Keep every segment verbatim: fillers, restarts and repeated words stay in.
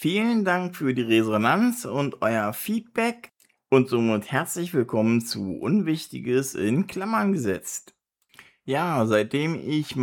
Vielen Dank für die Resonanz und euer Feedback und somit herzlich willkommen zu Unwichtiges in Klammern gesetzt. Ja, seitdem ich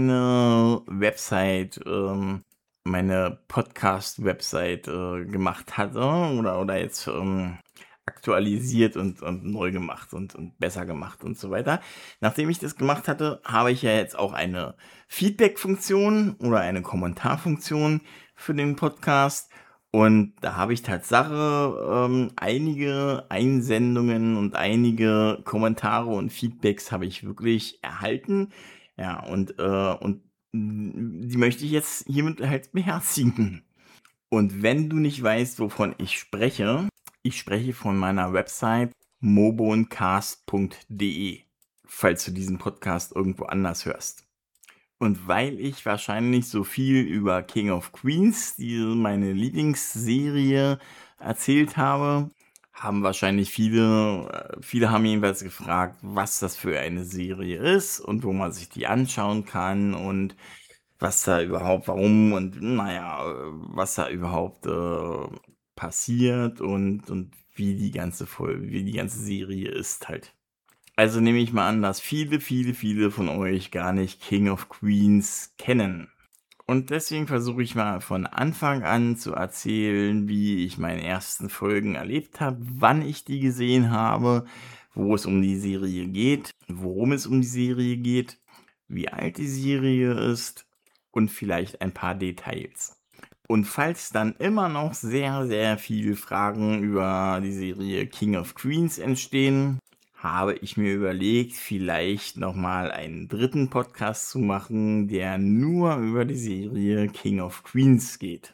meine Website, ähm, meine Podcast-Website äh, gemacht hatte oder, oder jetzt ähm, aktualisiert und, und neu gemacht und, und besser gemacht und so weiter. Nachdem ich das gemacht hatte, habe ich ja jetzt auch eine Feedback-Funktion oder eine Kommentarfunktion für den Podcast. Und da habe ich Tatsache ähm, einige Einsendungen und einige Kommentare und Feedbacks habe ich wirklich erhalten. Ja, und, äh, und mm, die möchte ich jetzt hiermit halt beherzigen. Und wenn du nicht weißt, wovon ich spreche, ich spreche von meiner Website moboncast punkt de, falls du diesen Podcast irgendwo anders hörst. Und weil ich wahrscheinlich so viel über King of Queens, die meine Lieblingsserie, erzählt habe, haben wahrscheinlich viele, äh, viele haben jedenfalls gefragt, was das für eine Serie ist und wo man sich die anschauen kann und was da überhaupt, warum und naja, äh, was da überhaupt äh, passiert und, und wie die ganze Folge, wie die ganze Serie ist halt. Also nehme ich mal an, dass viele, viele, viele von euch gar nicht King of Queens kennen. Und deswegen versuche ich mal von Anfang an zu erzählen, wie ich meine ersten Folgen erlebt habe, wann ich die gesehen habe, wo es um die Serie geht, worum es um die Serie geht, wie alt die Serie ist und vielleicht ein paar Details. Und falls dann immer noch sehr, sehr viele Fragen über die Serie King of Queens entstehen, habe ich mir überlegt, vielleicht nochmal einen dritten Podcast zu machen, der nur über die Serie King of Queens geht.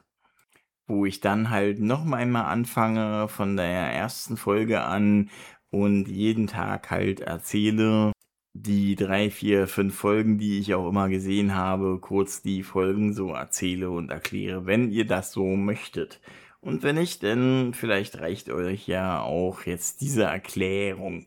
Wo ich dann halt noch einmal anfange von der ersten Folge an und jeden Tag halt erzähle, die drei, vier, fünf Folgen, die ich auch immer gesehen habe, kurz die Folgen so erzähle und erkläre, wenn ihr das so möchtet. Und wenn nicht, dann vielleicht reicht euch ja auch jetzt diese Erklärung.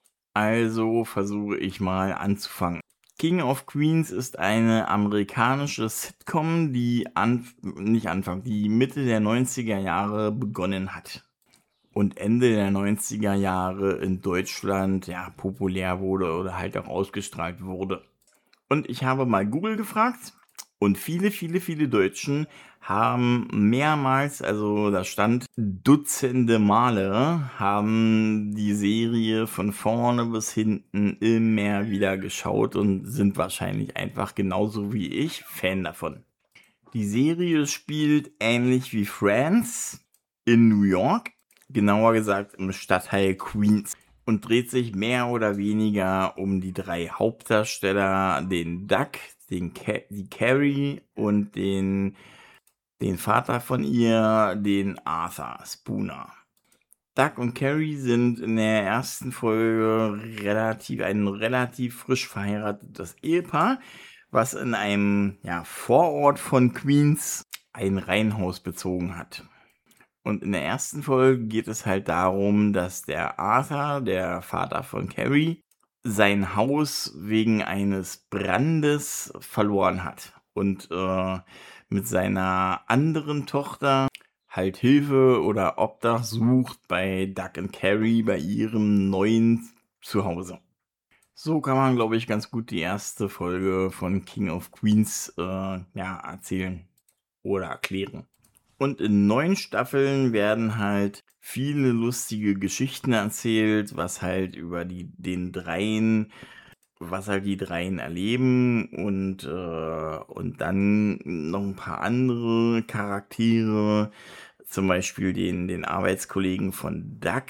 Also versuche ich mal anzufangen. King of Queens ist eine amerikanische Sitcom, die an, nicht Anfang, die Mitte der neunziger Jahre begonnen hat und Ende der neunziger Jahre in Deutschland ja populär wurde oder halt auch ausgestrahlt wurde. Und ich habe mal Google gefragt und viele, viele, viele Deutschen haben mehrmals, also da stand Dutzende Male, haben die Serie von vorne bis hinten immer wieder geschaut und sind wahrscheinlich einfach genauso wie ich Fan davon. Die Serie spielt ähnlich wie Friends in New York, genauer gesagt im Stadtteil Queens, und dreht sich mehr oder weniger um die drei Hauptdarsteller, den Duck, den Ca- die Carrie und den, den Vater von ihr, den Arthur Spooner. Duck und Carrie sind in der ersten Folge relativ ein relativ frisch verheiratetes Ehepaar, was in einem ja, Vorort von Queens ein Reihenhaus bezogen hat. Und in der ersten Folge geht es halt darum, dass der Arthur, der Vater von Carrie, sein Haus wegen eines Brandes verloren hat und äh, mit seiner anderen Tochter halt Hilfe oder Obdach sucht bei Duck und Carrie bei ihrem neuen Zuhause. So kann man, glaube ich, ganz gut die erste Folge von King of Queens äh, ja, erzählen oder erklären. Und in neun Staffeln werden halt viele lustige Geschichten erzählt, was halt über die, den dreien, was halt die dreien erleben und, äh, und dann noch ein paar andere Charaktere, zum Beispiel den, den Arbeitskollegen von Duck,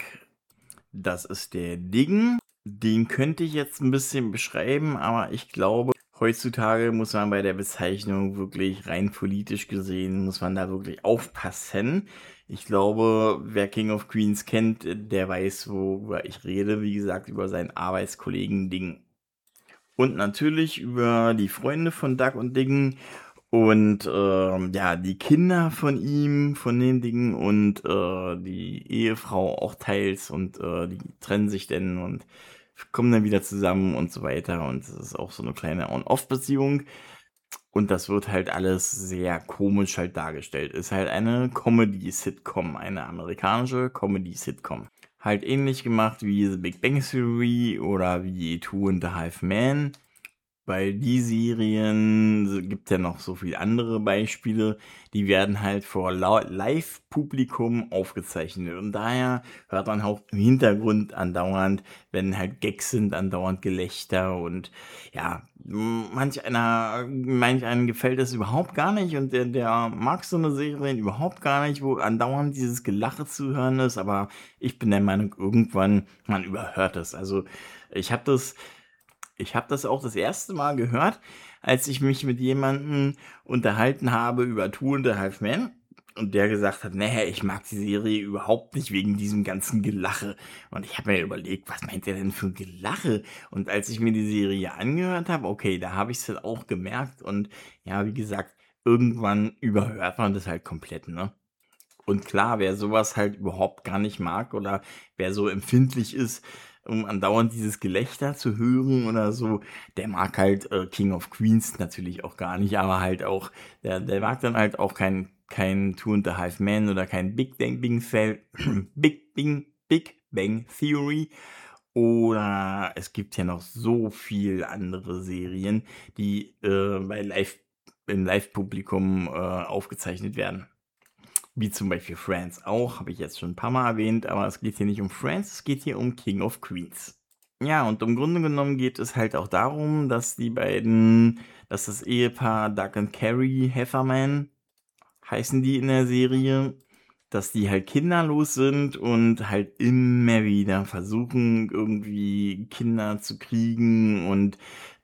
das ist der Ding. Den könnte ich jetzt ein bisschen beschreiben, aber ich glaube, heutzutage muss man bei der Bezeichnung wirklich rein politisch gesehen, muss man da wirklich aufpassen. Ich glaube, wer King of Queens kennt, der weiß, worüber ich rede. Wie gesagt, über seinen Arbeitskollegen Ding. Und natürlich über die Freunde von Duck und Ding und ähm, ja, die Kinder von ihm, von den Dingen und äh, die Ehefrau auch teils und äh, die trennen sich dann und kommen dann wieder zusammen und so weiter. Und es ist auch so eine kleine On-Off-Beziehung. Und das wird halt alles sehr komisch halt dargestellt. Ist halt eine Comedy-Sitcom, eine amerikanische Comedy-Sitcom. Halt ähnlich gemacht wie The Big Bang Theory oder wie Two and a Half Men. Weil die Serien, gibt ja noch so viele andere Beispiele, die werden halt vor lau- Live-Publikum aufgezeichnet. Und daher hört man auch im Hintergrund andauernd, wenn halt Gags sind, andauernd Gelächter. Und ja, m- manch einer, manch einem gefällt das überhaupt gar nicht. Und der, der mag so eine Serie überhaupt gar nicht, wo andauernd dieses Gelache zu hören ist. Aber ich bin der Meinung, irgendwann, man überhört es. Also ich habe das ich habe das auch das erste Mal gehört, als ich mich mit jemandem unterhalten habe über Two and a Half Men und der gesagt hat, nee, ich mag die Serie überhaupt nicht wegen diesem ganzen Gelache. Und ich habe mir überlegt, was meint er denn für ein Gelache? Und als ich mir die Serie angehört habe, okay, da habe ich es dann auch gemerkt und ja, wie gesagt, irgendwann überhört man das halt komplett, ne? Und klar, wer sowas halt überhaupt gar nicht mag oder wer so empfindlich ist, um andauernd dieses Gelächter zu hören oder so, der mag halt äh, King of Queens natürlich auch gar nicht, aber halt auch, der, der mag dann halt auch kein, kein Two and a Half Men oder kein Big Bang Bing Fel- Big Bang Big Bang Theory. Oder es gibt ja noch so viel andere Serien, die äh, bei Live, im Live-Publikum äh, aufgezeichnet werden. Wie zum Beispiel Friends auch, habe ich jetzt schon ein paar Mal erwähnt, aber es geht hier nicht um Friends, es geht hier um King of Queens. Ja, und im Grunde genommen geht es halt auch darum, dass die beiden, dass das Ehepaar Doug und Carrie Heffernan, heißen die in der Serie, dass die halt kinderlos sind und halt immer wieder versuchen, irgendwie Kinder zu kriegen und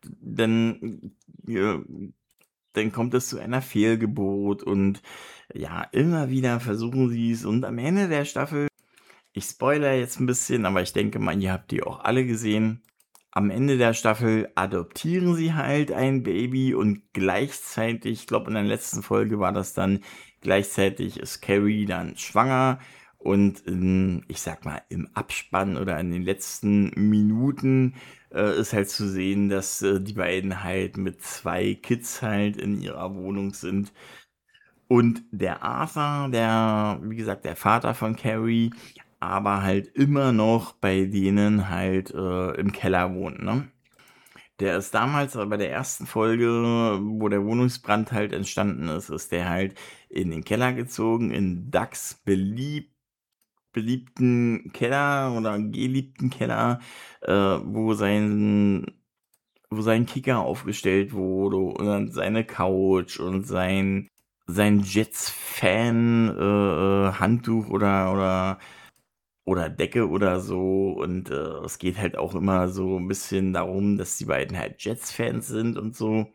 dann, ja, dann kommt es zu einer Fehlgeburt und ja, immer wieder versuchen sie es und am Ende der Staffel, ich spoilere jetzt ein bisschen, aber ich denke mal, ihr habt die auch alle gesehen. Am Ende der Staffel adoptieren sie halt ein Baby und gleichzeitig, ich glaube in der letzten Folge war das dann, gleichzeitig ist Carrie dann schwanger und in, ich sag mal, im Abspann oder in den letzten Minuten äh, ist halt zu sehen, dass äh, die beiden halt mit zwei Kids halt in ihrer Wohnung sind. Und der Arthur, der, wie gesagt, der Vater von Carrie, aber halt immer noch bei denen halt äh, im Keller wohnt, ne? Der ist damals äh, bei der ersten Folge, wo der Wohnungsbrand halt entstanden ist, ist der halt in den Keller gezogen, in Ducks beliebt, beliebten Keller oder geliebten Keller, äh, wo sein wo sein Kicker aufgestellt wurde und dann seine Couch und sein sein Jets-Fan äh, äh, Handtuch oder oder oder Decke oder so und äh, es geht halt auch immer so ein bisschen darum, dass die beiden halt Jets-Fans sind und so.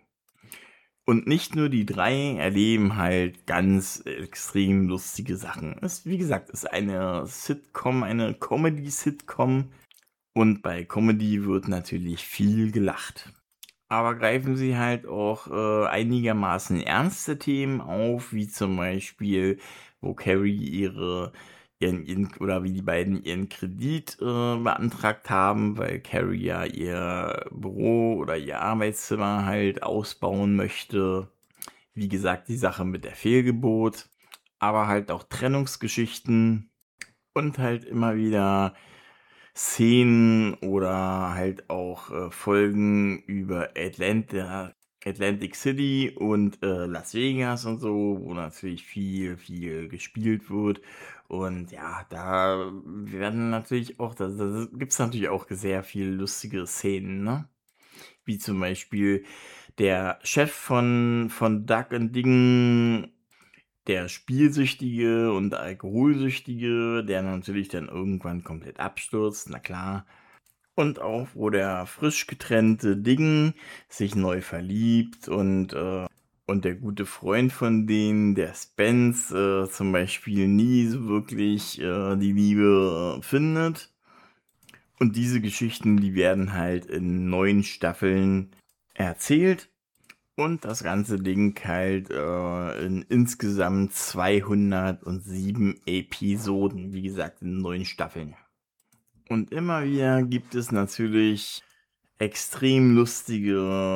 Und nicht nur die drei erleben halt ganz extrem lustige Sachen. Es, wie gesagt, ist eine Sitcom, eine Comedy-Sitcom und bei Comedy wird natürlich viel gelacht. Aber greifen sie halt auch äh, einigermaßen ernste Themen auf, wie zum Beispiel, wo Carrie ihre, ihren, ihren oder wie die beiden ihren Kredit äh, beantragt haben, weil Carrie ja ihr Büro oder ihr Arbeitszimmer halt ausbauen möchte. Wie gesagt, die Sache mit der Fehlgeburt, aber halt auch Trennungsgeschichten und halt immer wieder Szenen oder halt auch äh, Folgen über Atlanta, Atlantic City und äh, Las Vegas und so, wo natürlich viel, viel gespielt wird. Und ja, da werden natürlich auch, da, da gibt es natürlich auch sehr viel lustige Szenen, ne? Wie zum Beispiel der Chef von, von Duck and Ding, der Spielsüchtige und Alkoholsüchtige, der natürlich dann irgendwann komplett abstürzt, na klar. Und auch, wo der frisch getrennte Ding sich neu verliebt und, äh, und der gute Freund von denen, der Spence, äh, zum Beispiel nie so wirklich äh, die Liebe äh, findet. Und diese Geschichten, die werden halt in neun Staffeln erzählt. Und das ganze Ding halt äh, in insgesamt zweihundertsieben Episoden, wie gesagt, in neun Staffeln. Und immer wieder gibt es natürlich extrem lustige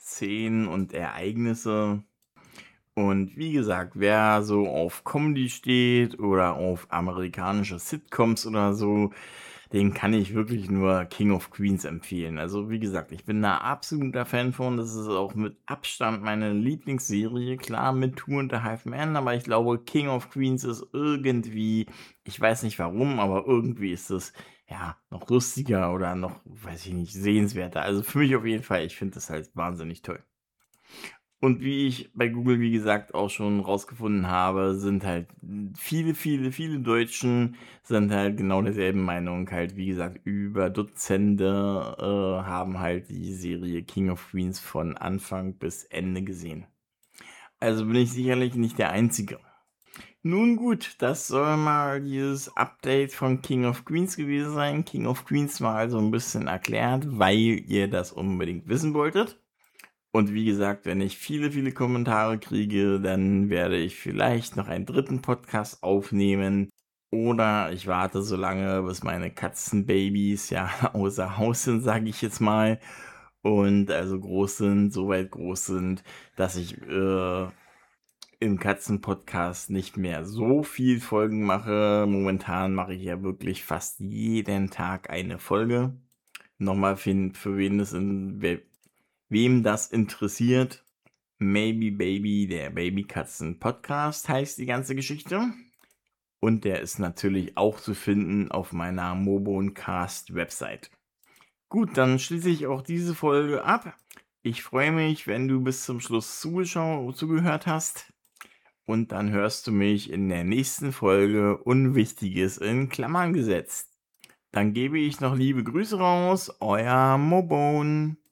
Szenen und Ereignisse. Und wie gesagt, wer so auf Comedy steht oder auf amerikanische Sitcoms oder so, den kann ich wirklich nur King of Queens empfehlen. Also wie gesagt, ich bin da absoluter Fan von. Das ist auch mit Abstand meine Lieblingsserie. Klar, mit Two and a Half Men, aber ich glaube, King of Queens ist irgendwie, ich weiß nicht warum, aber irgendwie ist es ja noch lustiger oder noch, weiß ich nicht, sehenswerter. Also für mich auf jeden Fall, ich finde das halt wahnsinnig toll. Und wie ich bei Google, wie gesagt, auch schon rausgefunden habe, sind halt viele, viele, viele Deutschen sind halt genau derselben Meinung. Halt, wie gesagt, über Dutzende äh, haben halt die Serie King of Queens von Anfang bis Ende gesehen. Also bin ich sicherlich nicht der Einzige. Nun gut, das soll mal dieses Update von King of Queens gewesen sein. King of Queens war also ein bisschen erklärt, weil ihr das unbedingt wissen wolltet. Und wie gesagt, wenn ich viele, viele Kommentare kriege, dann werde ich vielleicht noch einen dritten Podcast aufnehmen. Oder ich warte so lange, bis meine Katzenbabys ja außer Haus sind, sage ich jetzt mal. Und also groß sind, so weit groß sind, dass ich äh, im Katzenpodcast nicht mehr so viel Folgen mache. Momentan mache ich ja wirklich fast jeden Tag eine Folge. Nochmal für, für wen es in, wer, wem das interessiert. Maybe Baby, der Babykatzen-Podcast heißt die ganze Geschichte. Und der ist natürlich auch zu finden auf meiner Moboncast-Website. Gut, dann schließe ich auch diese Folge ab. Ich freue mich, wenn du bis zum Schluss zugeschau- zugehört hast. Und dann hörst du mich in der nächsten Folge Unwichtiges in Klammern gesetzt. Dann gebe ich noch liebe Grüße raus, euer Mobone.